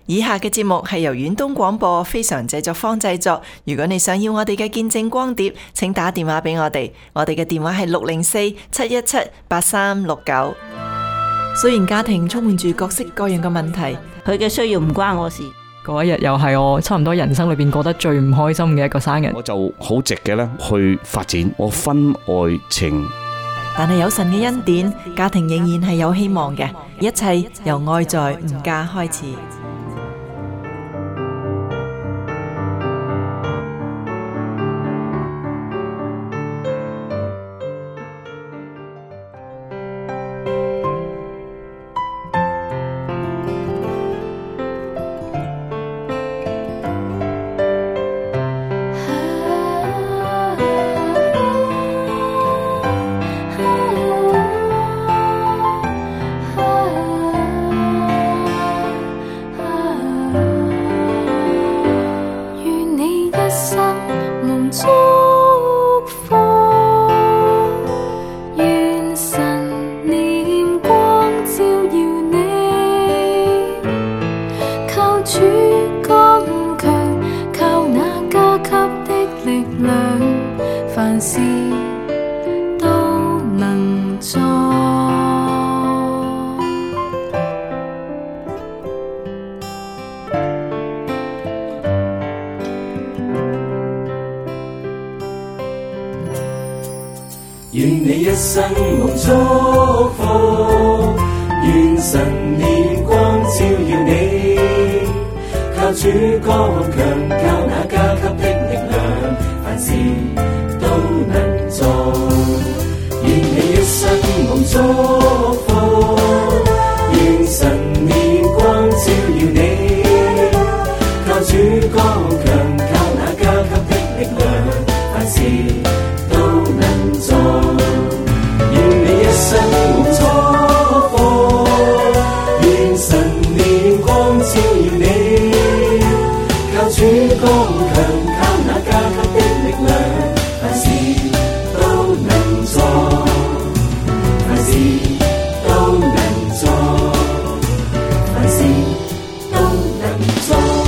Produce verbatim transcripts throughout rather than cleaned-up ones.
以下嘅節目係由遠東廣播非常製作坊製作。如果你想要我哋嘅見證光碟，請打電話俾我哋。我哋嘅電話係六零四七一七八三六九。雖然家庭充滿住各式各樣嘅問題， 佢嘅需要唔關我事。 嗰一日又係我差唔多人生裏邊過得最唔開心嘅一個生日。 我就好直嘅咧去發展我婚外情。 但係有神嘅恩典，家庭仍然係有希望嘅。一切由愛在吾家開始。 願你一生蒙祝福，願神憐光照耀你，靠主剛強，靠那加給的力量，凡事都能做。願你一生蒙祝福，願神憐光照耀你，靠主剛強，靠那加給的力量，凡事都能做。願你一生蒙祝福，願神憐光照耀你，靠主剛強，靠那加給的力量，凡事都能做，凡事都能做，凡事都能做。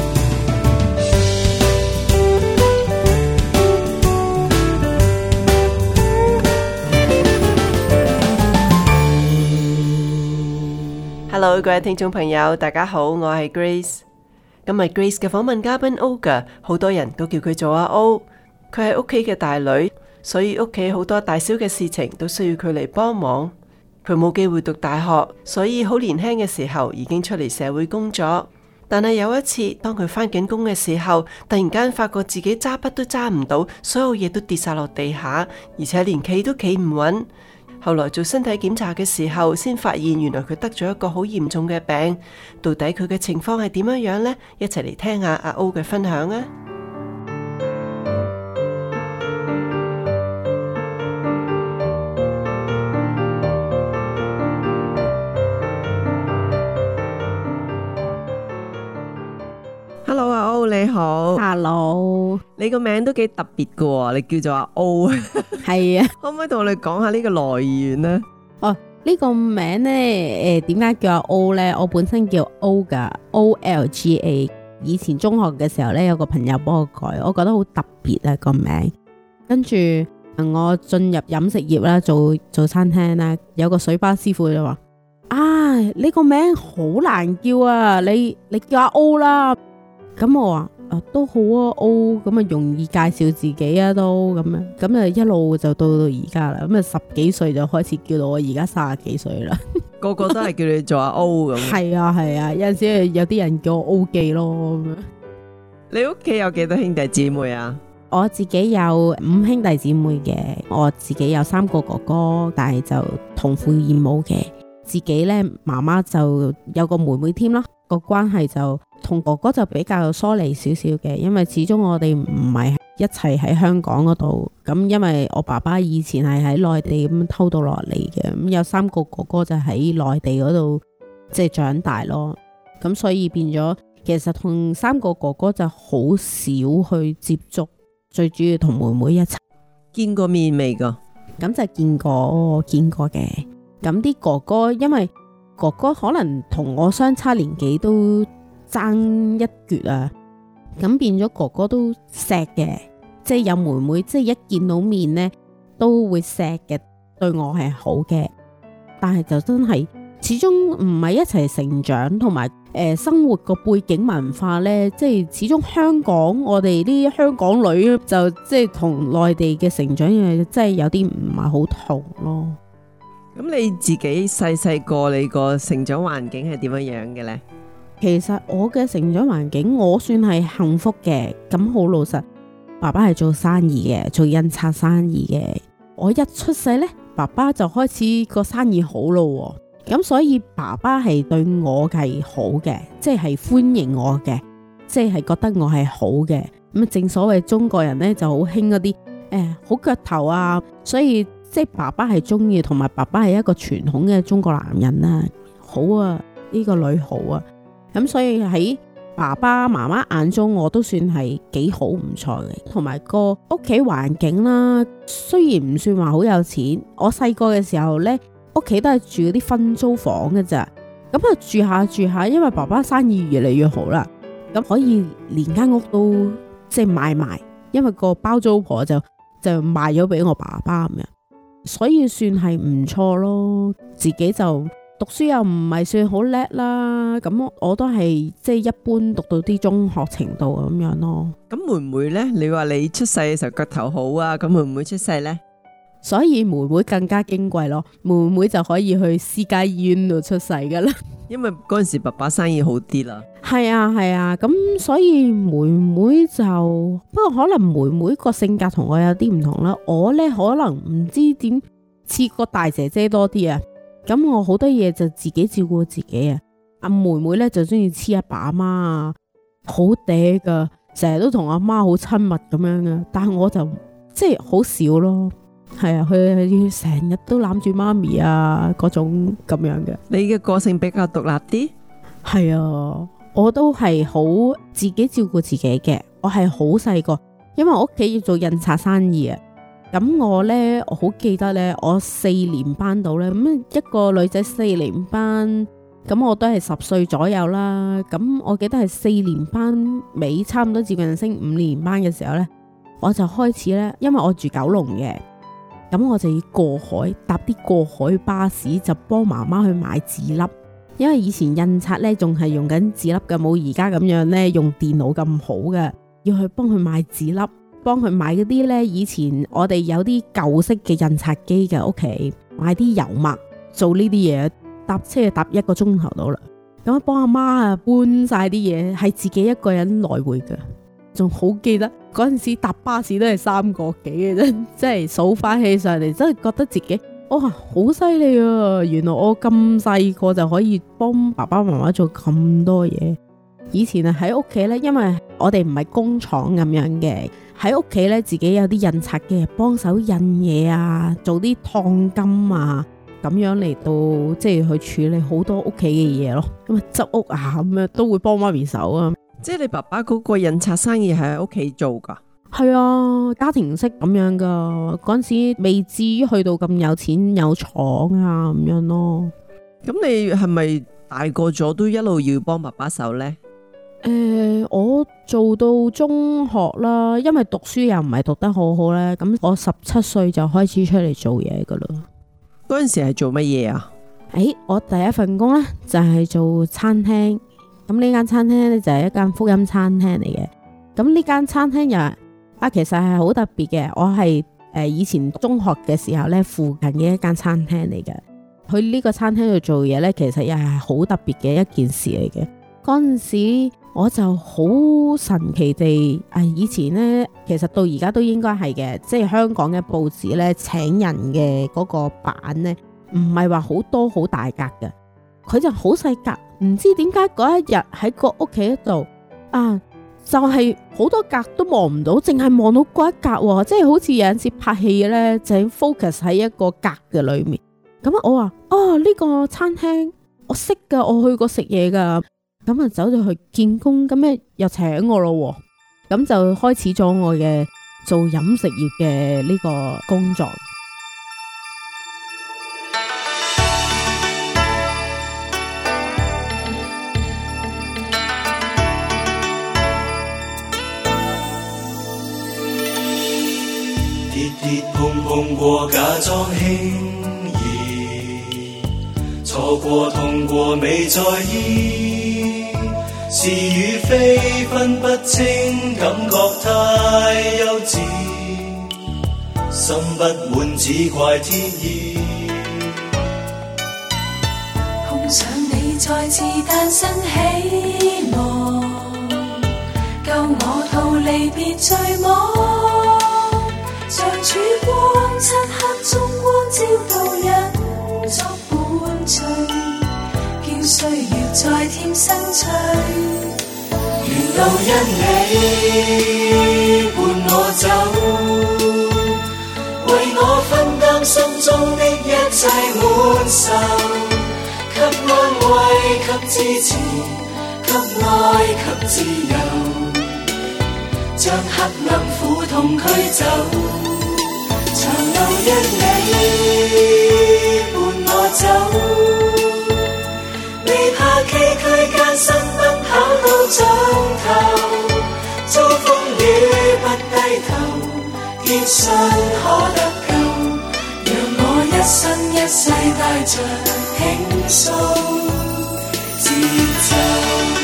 Hello， 各位聽眾朋友，大家好，我係 Grace。今日 Grace 嘅訪問嘉賓 Olga， 好多人都叫佢做阿 O。佢係屋企嘅大女，所以屋企好多大小嘅事情都需要佢嚟幫忙。佢冇機會讀大學，所以好年輕嘅時候已經出嚟社會工作。但係有一次，當佢返緊工嘅時候，突然間發覺自己揸筆都揸唔到，所有嘢都跌晒落地下，而且連企都企唔穩。後來做身體檢查嘅時候，先發現原來佢得咗一個好嚴重嘅病。到底佢嘅情況係點樣樣呢？一齊嚟聽下阿 O 嘅分享啊！Hello， 阿 O 你好。 Hello， 你個名都幾特別㗎喎，你叫做阿 O。 係啊， 可唔可以同我哋講下呢個來源呢？ 哦，呢個名咧，誒，點解叫阿 O 咧？我本身叫 Olga，O L G A。以前中學嘅時候咧，有個朋友幫我改，我覺得好特別啊個名。跟住我進入飲食業啦，做做餐廳啦，有個水吧師傅就話：啊，呢個名好難叫啊，你你叫阿 O 啦。咁我話：啊，都好啊 ，O 咁啊容易介紹自己啊，都咁樣，咁啊一路就到到而家啦。咁啊十幾歲就開始叫到我而家三十幾歲啦。 個個都係叫你做阿 O 咁。係啊係啊，有陣時有啲人叫我 O 記咯咁樣。 你屋企有幾多兄弟姊妹啊？ 我自己有五兄弟姊妹嘅，我自己有三個哥哥，但係就同父異母嘅。自己咧媽媽就有個妹妹添啦，個關係就同哥哥就比較疏離少少嘅，因為始終我哋唔係一齊喺香港嗰度，咁因為我爸爸以前係喺內地咁偷渡落嚟嘅，咁有三個哥哥就喺內地嗰度即係長大咯，咁所以變咗其實同三個哥哥就好少去接觸，最主要同妹妹一齊。 見過面未㗎？ 咁就見過見過嘅。咁啲哥哥因為哥哥可能同我相差年紀都爭一橛啊，咁變咗哥哥都錫嘅，即係有妹妹，即係一見到面呢都會錫嘅，對我係好嘅。但係就真係始終唔係一齊成長，同埋誒生活個背景文化呢，即係始終香港我哋啲香港女就即係同內地嘅成長嘅，即係有啲唔係好同咯。 咁你自己細細個你個成長環境係點樣樣嘅呢？ 其實我嘅成長環境我算係幸福嘅，咁好老實，爸爸係做生意嘅，做印刷生意嘅。我一出世呢，爸爸就開始個生意好咯，咁所以爸爸係對我係好嘅，即係歡迎我嘅，即係覺得我係好嘅。咁正所謂中國人呢就好興嗰啲誒好腳頭啊，所以即係爸爸係中意，同埋爸爸係一個傳統嘅中國男人啊，好啊，呢個女好啊，咁所以喺爸爸媽媽眼中我都算係幾好唔錯嘅，同埋個屋企環境啦，雖然唔算話好有錢，我細個嘅時候呢，屋企都係住嗰啲分租房嘅咋，咁啊住下住下，因為爸爸生意越嚟越好啦，咁可以連間屋都即係買埋，因為個包租婆就就賣咗俾我爸爸咁樣，所以算係唔錯咯，自己就。讀書又唔係算好叻啦，咁我都係即係一般讀到啲中學程度咁樣咯。 咁妹妹呢？你話你出世嘅時候腳頭好啊，咁妹妹出世呢？ 所以妹妹更加矜貴咯，妹妹就可以去私家醫院度出世噶啦。 因為嗰陣時爸爸生意好啲啦。 係啊係啊，咁所以妹妹就不過可能妹妹個性格同我有啲唔同啦。我呢可能唔知點似個大姐姐多啲啊。咁我好多嘢就自己照顧自己啊！阿妹妹咧就中意黐阿爸阿媽啊，好嗲噶，成日都同阿媽好親密咁樣嘅。但係我就即係好少咯，係啊，佢成日都攬住媽咪啊嗰種咁樣嘅。 你嘅個性比較獨立啲？ 係啊，我都係好自己照顧自己嘅。我係好細個，因為我屋企要做印刷生意啊。咁我呢，我好記得呢，我四年班到呢，咁一個女仔四年班，咁我都係十歲左右啦。咁我記得係四年班尾，差唔多接近升五年班嘅時候呢，我就開始呢，因為我住九龍嘅，咁我就要過海搭啲過海巴士，就幫媽媽去買紙粒，因為以前印刷呢仲係用緊紙粒嘅，冇而家咁樣呢用電腦咁好嘅，要去幫佢買紙粒。幫佢買嗰啲呢，以前我哋有啲舊式嘅印刷機嘅屋企，買啲油墨做呢啲嘢，搭車搭一個鐘頭到啦。咁幫阿媽啊搬晒啲嘢，係自己一個人來回嘅，仲好記得嗰陣時搭巴士都係三個幾嘅啫，即係數翻起上嚟，真係覺得自己哇好犀利啊！原來我咁細個就可以幫爸爸媽媽做咁多嘢。以前啊喺屋企呢，因為我哋唔係工廠咁樣嘅。喺屋企咧，自己有啲印刷機，幫手印嘢啊，做啲燙金啊，咁樣嚟到即係去處理好多屋企嘅嘢咯。咁啊，執屋啊，咁樣都會幫媽咪手啊。 即係你爸爸嗰個印刷生意係喺屋企做噶？ 係啊，家庭式咁樣噶。嗰陣時未至於去到咁有錢有廠啊咁樣咯。 咁你係咪大個咗都一路要幫爸爸手呢？ 誒、呃，我做到中學啦，因為讀書又唔係讀得好好咧，咁我十七歲就開始出嚟做嘢噶啦。 嗰陣時係做乜嘢啊？ 誒，我第一份工咧就係做餐廳，咁呢間餐廳咧就係一間福音餐廳嚟嘅。咁呢間餐廳又啊，其實係好特別嘅。我係誒以前中學嘅時候咧，附近嘅一間餐廳嚟嘅。去呢個餐廳度做嘢咧，其實又係好特別嘅一件事嚟嘅。嗰陣時我就好神奇地，誒以前呢，其實到而家都應該係嘅，即係香港嘅報紙呢，請人嘅嗰個版呢，唔係話好多好大格嘅，佢就好細格，唔知點解嗰一日喺個屋企度啊，就係、是、好多格都望唔到，淨係望到嗰一格喎，即係好似有陣時拍戲呢，就 focus 喺一個格嘅裏面。咁我話哦，呢、這個餐廳我識噶，我去過食嘢噶。咁啊，走咗去見工，咁咧又請我咯，咁就開始咗我嘅做飲食業嘅呢個工作。 碰過假裝輕易，錯過痛過未在意，是與非分不清，感覺太幼稚，心不滿只怪天意。 碰上你再次誕生希望，救我逃離別罪惡，像曙光漆黑中光照到人作伴隨，叫歲月再添生趣。沿路因你伴我走，為我分擔心中的一切滿愁，給安慰給支持，給愛給自由，將黑暗苦痛驅走。長路因你伴我走，未怕崎嶇艱辛奔跑到盡頭，遭風雨不低頭，堅信可得救，讓我一生一世帶着輕鬆節奏。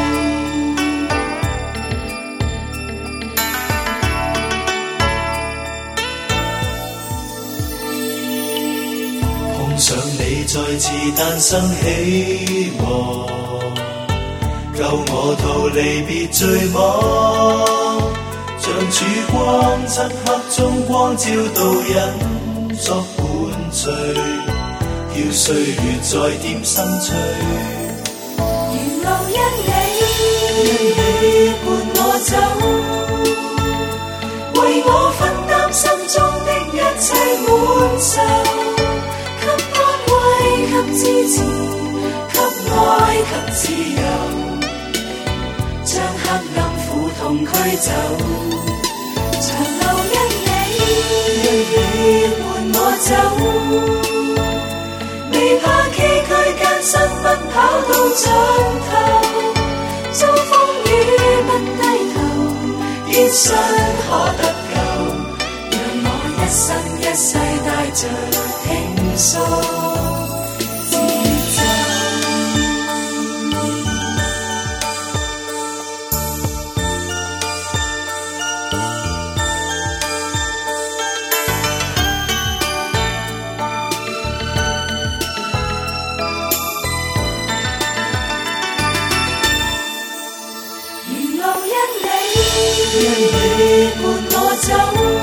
碰上你再次誕生希望，救我逃離別罪惡，像曙光漆黑中光照到人作伴隨，叫歲月再添生趣。沿路因你因你伴我走，為我分擔心中的一切滿愁，給安慰給支持，給愛給自由，將黑暗苦痛驅走。長路因你因你伴我走，未怕崎嶇艱辛奔跑到盡頭，遭風雨不低頭，堅信可得救，讓我一生一世帶着輕鬆。因你伴我走，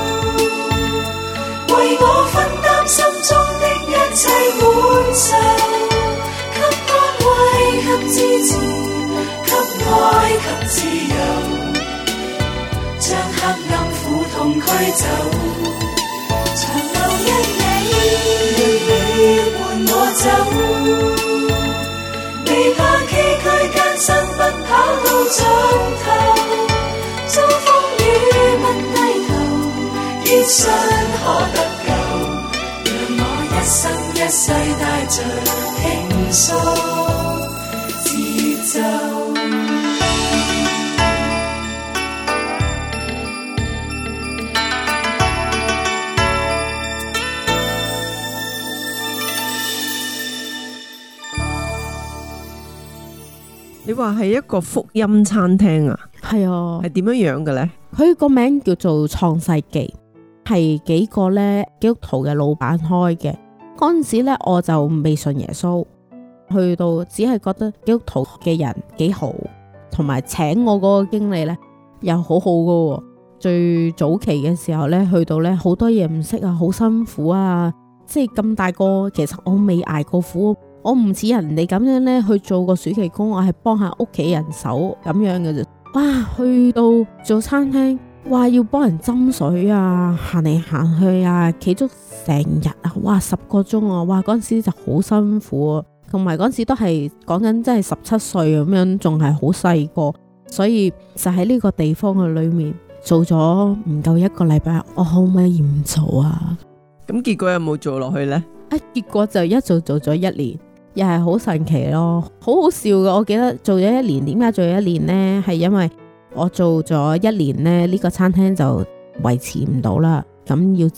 為我分擔心中的一切滿愁，給安慰給支持，給愛給自由，將黑暗苦痛驅走。長路因你因你伴我走，未怕崎嶇艱辛奔跑到盡頭，遭風雨不低頭，堅信可得救，讓我一生一世帶着輕鬆節奏。 你話係一個福音餐廳啊？ 係啊， 係點樣樣嘅呢？ 佢個名叫做創世記，係幾個咧基督徒嘅老闆開嘅。嗰陣時咧我就未信耶穌，去到只係覺得基督徒嘅人幾好，同埋請我嗰個經理咧又好好噶。最早期嘅時候咧，去到咧好多嘢唔識啊，好辛苦啊，即係咁大個，其實我未挨過苦。我唔似人哋咁樣咧去做個暑期工，我係幫下屋企人手咁樣嘅啫。哇，去到做餐廳，哇要幫人斟水啊，行嚟行去啊，企足成日啊，哇十個鐘啊，哇嗰陣時就好辛苦啊。同埋嗰陣時都係講緊真係十七歲咁樣，仲係好細個，所以就喺呢個地方嘅裏面做咗唔夠一個禮拜，我可唔可以唔做啊？ 咁結果有冇做落去呢？ 啊，結果就一做做咗一年。又係好神奇咯，好好笑嘅。我記得做咗一年，點解做咗一年呢？係因為我做咗一年呢，呢個餐廳就維持唔到啦，咁要執。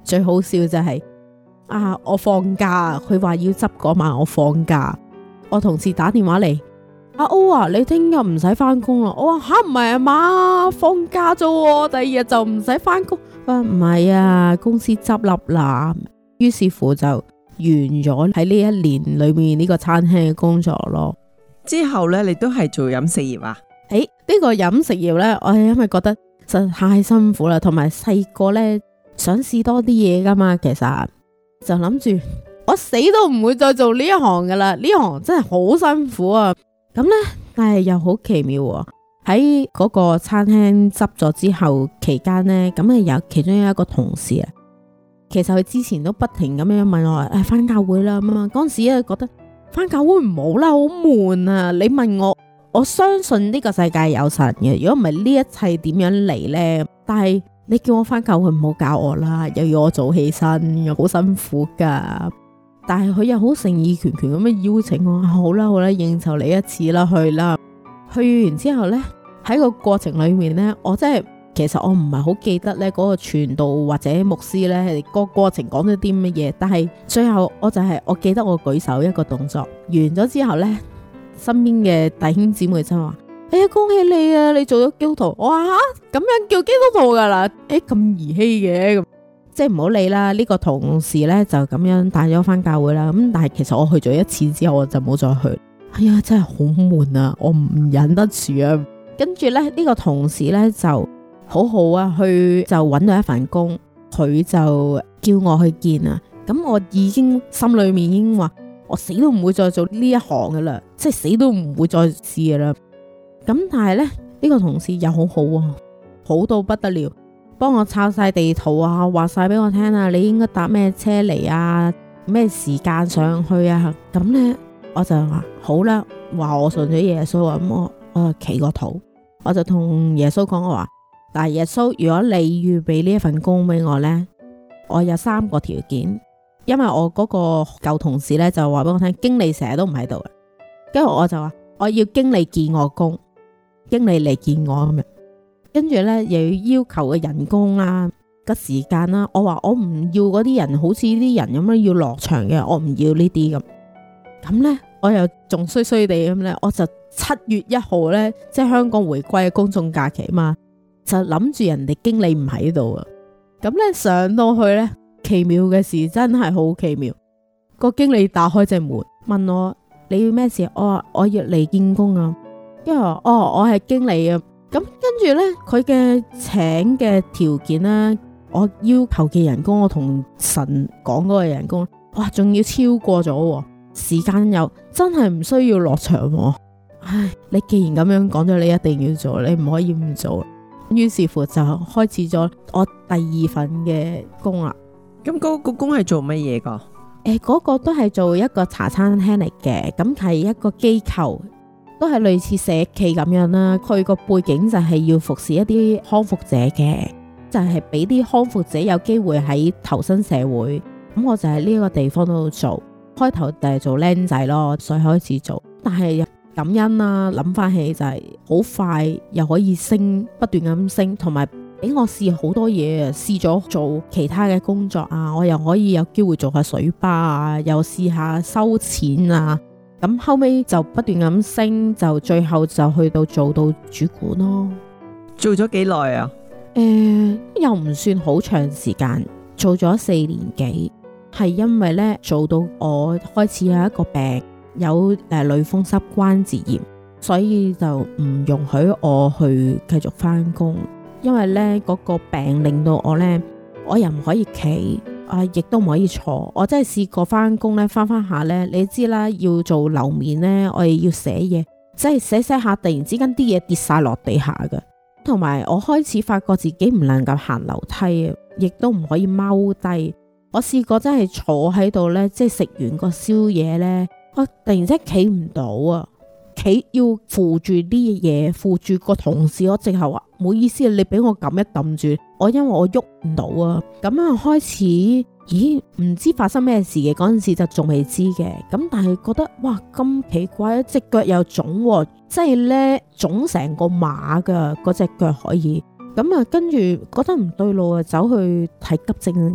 最好笑就係、啊，我放假，佢話要執嗰晚我放假，我同事打電話嚟，阿 O 啊，你聽日唔使翻工啦。我話吓，唔係啊嘛，放假啫喎，第二日就唔使翻工。佢話唔係啊，公司執笠啦。於是乎就完咗喺呢一年裏面呢個餐廳嘅工作咯。 之後呢，你都係做飲食業啊？ 誒，呢個飲食業呢，我係因為覺得實在太辛苦啦，同埋細個呢想試多啲嘢噶嘛，其實就諗住我死都唔會再做呢一行噶啦，呢行真係好辛苦啊。咁呢，但係又好奇妙喎，喺嗰個餐廳執咗之後期間呢，咁啊有其中有一個同事啊，其實佢之前都不停咁樣問我誒，返教會啦咁啊，嗰陣時咧覺得返教會唔好啦，好悶啊。你問我，我相信呢個世界有神嘅，如果唔係呢一切點樣嚟呢？但係你叫我返教會唔好教我啦，又要我早起身，又好辛苦噶。但係佢又好誠意拳拳咁樣邀請我，好啦好啦，應酬你一次啦，去啦。去完之後呢，喺個過程裏面呢，我真係其實我唔係好記得呢嗰個傳道或者牧師呢係個過程講咗啲乜嘢，但係最後我就係、是、我記得我舉手一個動作完咗之後呢，身邊嘅弟兄姊妹就話：哎呀，恭喜你啊，你做咗基督徒。我話吓，咁樣叫基督徒噶啦？誒，咁兒戲嘅，咁即係唔好理啦。呢、這個同事呢就咁樣帶咗返教會啦。咁但係其實我去咗一次之後，我就冇再去。哎呀，真係好悶啊，我唔忍得住啊。跟住咧，呢、這個同事呢就好好啊，去就揾到一份工，佢就叫我去見啊。咁我已經心裏面已經話，我死都唔會再做呢一行噶啦，即係死都唔會再試噶啦。咁但係咧，呢、這個同事又好好啊，好到不得了，幫我抄晒地圖啊，話晒俾我聽啊，你應該搭咩車嚟啊，咩時間上去啊。咁呢，我就話好啦，話我信咗耶穌啊，咁我我就企個肚，我就同耶穌講，我話嗱，耶穌，如果你預備呢一份工俾我呢，我有三個條件。因為我嗰個舊同事呢，就話俾我聽，經理成日都唔喺度嘅，跟住我就話我要經理見我工，經理嚟見我咁樣，跟住呢，又要要求嘅人工啦、個時間啦，我話我唔要嗰啲人好似啲人咁樣要落場嘅，我唔要呢啲咁。咁呢，我又仲衰衰地咁呢，我就七月一號呢，即係香港回歸嘅公眾假期嘛，就諗住人哋經理唔喺度啊。咁呢，上到去呢，奇妙嘅事真係好奇妙。個經理打開隻門問我，你要咩事？我話我要嚟見工啊。因為哦，我係經理啊。咁跟住呢，佢嘅請嘅條件呢，我要求嘅人工，我同神講嗰個人工，哇，仲要超過咗，時間又真係唔需要落場喎。唉，你既然咁樣講咗，你一定要做，你唔可以唔做。於是乎就開始咗我第二份嘅工啦。 咁嗰個工係做乜嘢噶？ 誒，嗰個都係做一個茶餐廳嚟嘅，咁係一個機構，都係類似社企咁樣啦。佢個背景就係要服侍一啲康復者嘅，就係俾啲康復者有機會喺投身社會。咁我就喺呢個地方度做，開頭就係做僆仔咯，所以開始做。但係感恩啦，諗翻起就係好快又可以升，不斷咁升，同埋俾我試好多嘢啊！試咗做其他嘅工作啊，我又可以有機會做下水吧啊，又試下收錢啊。咁後尾就不斷咁升，就最後就去到做到主管咯。 做咗幾耐啊？ 誒、呃，又唔算好長時間，做咗四年幾。係因為呢，做到我開始有一個病，有誒類風濕關節炎，所以就唔容許我去繼續翻工。因為呢嗰個病令到我呢，我又唔可以企，啊，亦都唔可以坐。我真係試過翻工呢，翻翻下呢，你知啦，要做樓面呢，我哋要寫嘢，即係寫寫下，突然之間啲嘢跌晒落地下㗎。同埋我開始發覺自己唔能夠行樓梯，亦都唔可以踎低。我試過真係坐喺度呢，即係食完個宵夜呢，我突然之間企唔到啊！企要扶住啲嘢，扶住個同事，我直頭話唔好意思，你俾我撳一撳住我，因為我喐唔到啊。咁啊開始，咦，唔知發生咩事嘅，嗰陣時就仲未知嘅。咁但係覺得哇咁奇怪，隻腳又腫，即係呢腫成個馬噶嗰隻腳可以。咁啊跟住覺得唔對路啊，走去睇急症啊。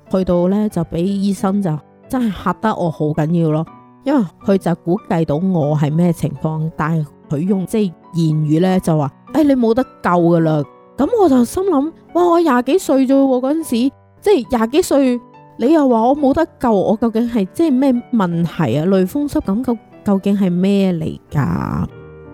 去到呢，就俾醫生就真係嚇得我好緊要咯，因為佢就估計到我係咩情況，但係佢用即係言語呢，就話誒、哎、你冇得救噶啦。咁我就心諗，哇我廿幾歲啫喎，嗰陣時即係廿幾歲，你又話我冇得救，我究竟係即係咩問題啊？類風濕咁究究竟係咩嚟噶？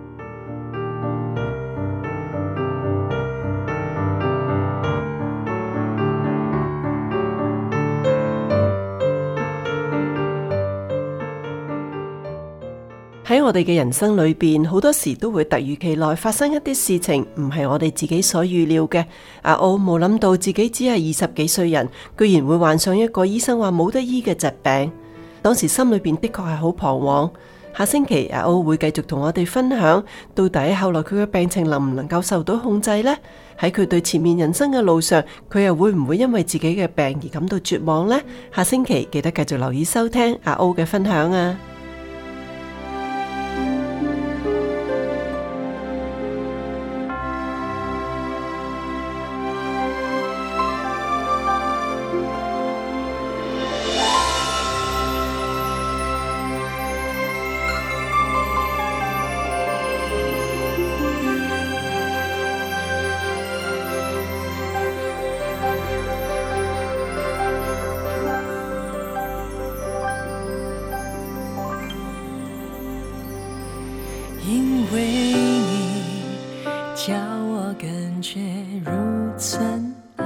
喺我哋嘅人生裏邊，好多時都會突如其來發生一啲事情，唔係我哋自己所預料嘅。阿奧冇諗到自己只係二十幾歲人，居然會患上一個醫生話冇得醫嘅疾病。當時心裏邊的確係好彷徨。下星期阿奧會繼續同我哋分享，到底後來佢嘅病情能唔能夠受到控制呢？喺佢對前面人生嘅路上，佢又會唔會因為自己嘅病而感到絕望呢？下星期記得繼續留意收聽阿奧嘅分享啊！ 因为你叫我感觉如尘埃，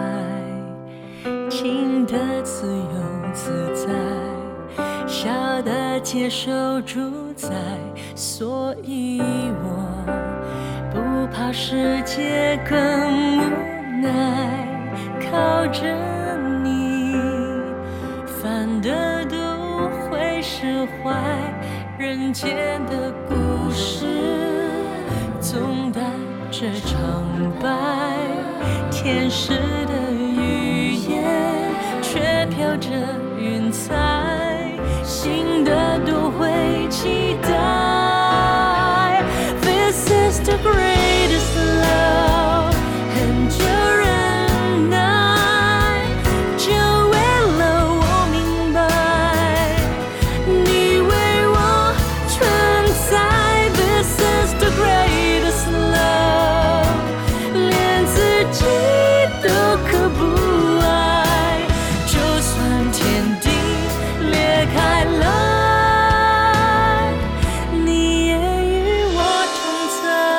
轻的自由自在，笑的接受主宰，所以我不怕世界更无奈，靠着你烦的都会释怀，人间的故事总带着长白，天使的语言却飘着云彩，新的都会期待。 This is the greatest love， 很久忍耐，就为了我明白你为我存在。 This is the greatest love， 连自己都可不爱，就算天地裂开了，你也与我同在。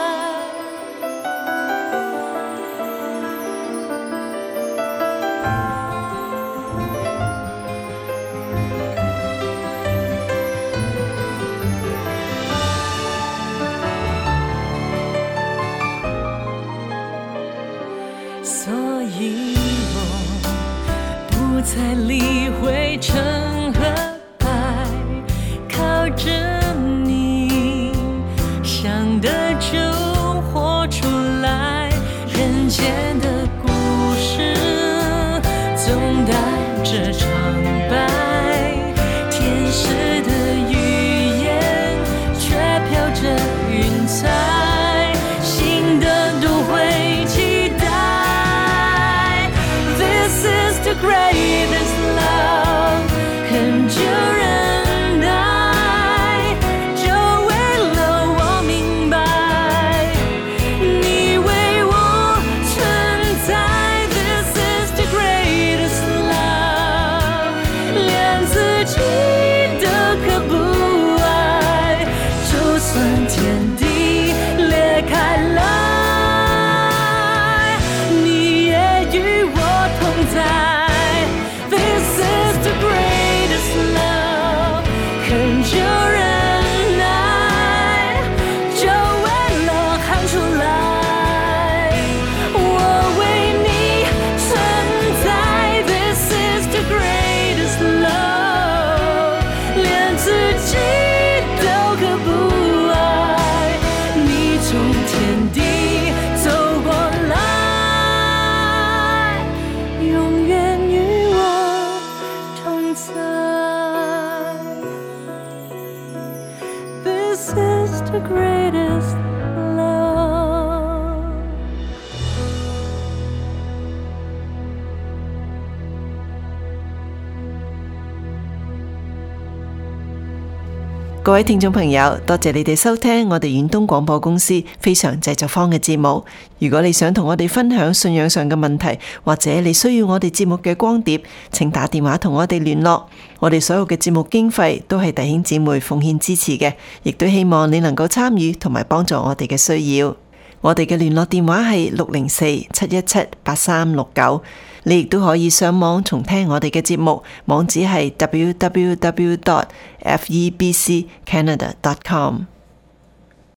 所以我不再理会成和败，靠着你想的就活出来，人间的故事总带着长白，天使的语言却飘着云彩，新的都会期待。This is the greatest love， 很久忍耐，就为了我明白，你为我存各位聽眾朋友，多謝你哋收聽我哋遠東廣播公司非常製作坊嘅節目。如果你想同我哋分享信仰上嘅問題，或者你需要我哋節目嘅光碟，請打電話同我哋聯絡。我哋所有嘅節目經費都係弟兄姊妹奉獻支持嘅，亦都希望你能夠參與同埋幫助我哋嘅需要。我哋嘅聯絡電話係六零四七一七八三六九。你亦都可以上網重聽我哋嘅節目，網址係 w w w dot f e b c canada dot com。